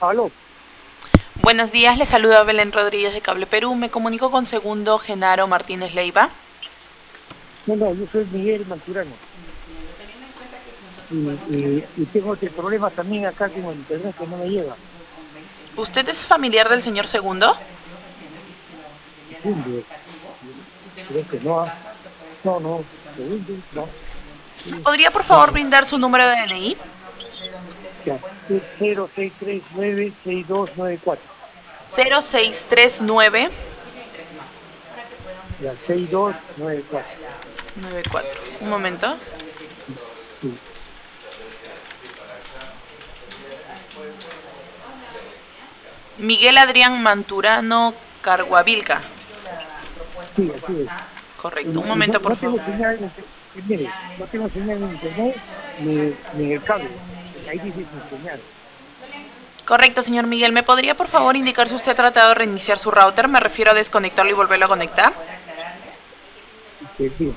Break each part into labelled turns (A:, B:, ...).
A: Aló.
B: Buenos días, le saluda Belén Rodríguez de Cable Perú. Me comunico con segundo Genaro Martínez Leiva.
A: No, no, yo soy Miguel Maturano. Y tengo otro problema también acá con el internet que no me lleva.
B: ¿Usted es familiar del señor segundo?
A: Segundo, creo que no. No, no, segundo, no.
B: ¿Me podría por
A: No,
B: favor brindar su número de DNI?
A: ya. Es 06396294.
B: 0639
A: Ya, 6294.
B: 94. Un momento.
A: Sí,
B: Miguel Adrián Manturano Carguavilca.
A: sí, así es.
B: Correcto. Un
A: Y no,
B: momento, por
A: no
B: favor.
A: tengo señal mire, no tengo señal en internet ni en el cable. Ahí dice sin señal.
B: Correcto, señor Miguel. ¿Me podría por favor indicar si usted ha tratado de reiniciar su router? Me refiero a desconectarlo y volverlo a conectar.
A: Sí.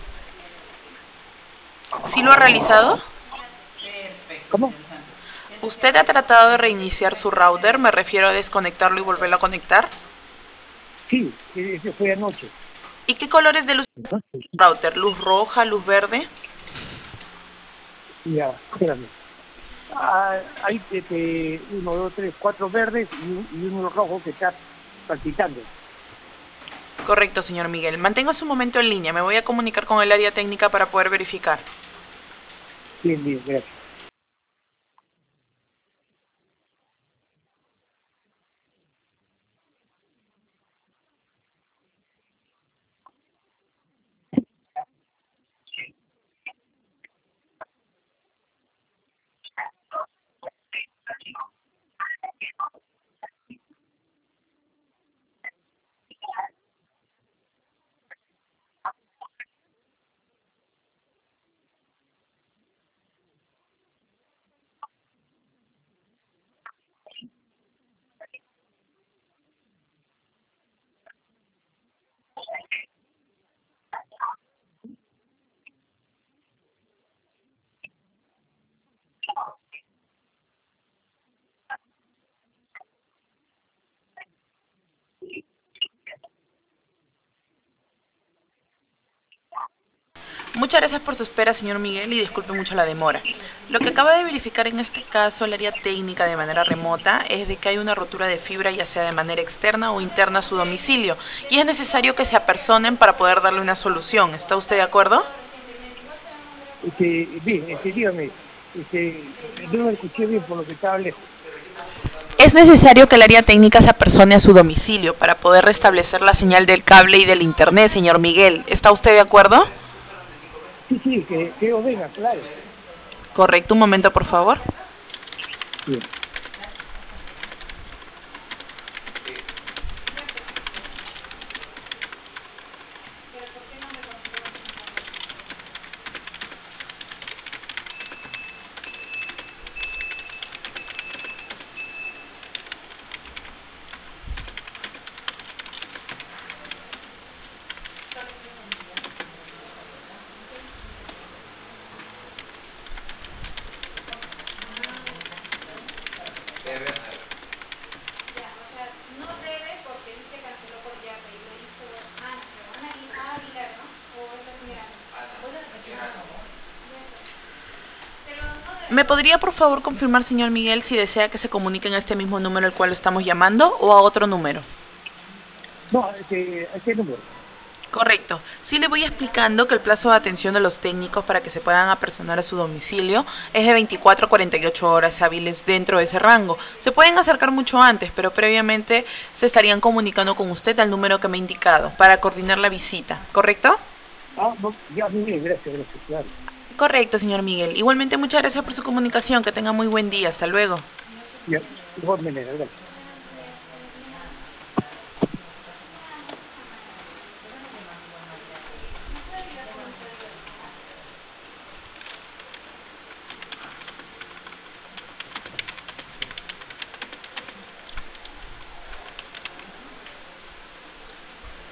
B: ¿Sí lo ha realizado?
A: ¿Cómo?
B: ¿Usted ha tratado de reiniciar su router? Me refiero a desconectarlo y volverlo a conectar.
A: Sí, ese fue anoche.
B: ¿Y qué colores de luz
A: Entonces,
B: router? ¿Luz roja, luz verde?
A: ya, espérame. Hay uno, dos, tres, cuatro verdes y uno rojo que está palpitando.
B: Correcto, señor Miguel. Manténgase un momento en línea. Me voy a comunicar con el área técnica para poder verificar.
A: Bien, bien, gracias.
B: Muchas gracias por su espera, señor Miguel, y disculpe mucho la demora. Lo que acaba de verificar en este caso el área técnica de manera remota es de que hay una rotura de fibra, ya sea de manera externa o interna a su domicilio, y es necesario que se apersonen para poder darle una solución. ¿Está usted de acuerdo?
A: Bien, dígame, no lo escuché bien por lo que estaba lejos.
B: Es necesario que el área técnica se apersone a su domicilio para poder restablecer la señal del cable y del internet, señor Miguel. ¿Está usted de acuerdo?
A: Sí, sí, que os venga, claro.
B: Correcto, un momento, por favor.
A: Bien.
B: ¿Me podría por favor confirmar, señor Miguel, si desea que se comunique en este mismo número al cual lo estamos llamando o a otro número?
A: No, ¿a qué número?
B: Correcto. Sí le voy explicando que el plazo de atención de los técnicos para que se puedan apersonar a su domicilio es de 24 a 48 horas hábiles dentro de ese rango. Se pueden acercar mucho antes, pero previamente se estarían comunicando con usted al número que me ha indicado para coordinar la visita, ¿correcto?
A: No, ya, muy bien, gracias, claro.
B: Correcto, señor Miguel. Igualmente muchas gracias por su comunicación. Que tenga muy buen día. Hasta luego.
A: Ya, de igual manera, gracias.